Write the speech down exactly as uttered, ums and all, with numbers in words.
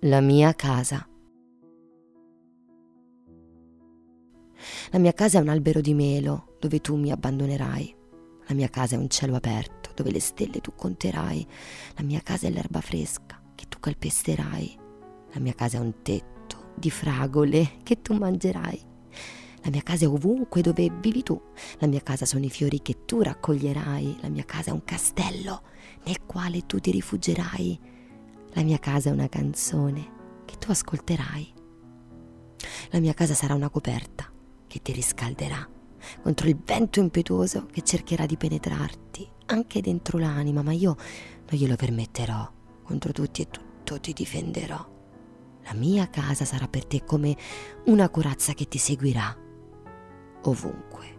La mia casa. La mia casa è un albero di melo dove tu mi abbandonerai. La mia casa è un cielo aperto dove le stelle tu conterai. La mia casa è l'erba fresca che tu calpesterai. La mia casa è un tetto di fragole che tu mangerai. La mia casa è ovunque dove vivi tu. La mia casa sono i fiori che tu raccoglierai. La mia casa è un castello nel quale tu ti rifugierai. La mia casa è una canzone che tu ascolterai. La mia casa sarà una coperta che ti riscalderà contro il vento impetuoso che cercherà di penetrarti anche dentro l'anima, ma io non glielo permetterò. Contro tutti e tutto ti difenderò. La mia casa sarà per te come una corazza che ti seguirà ovunque.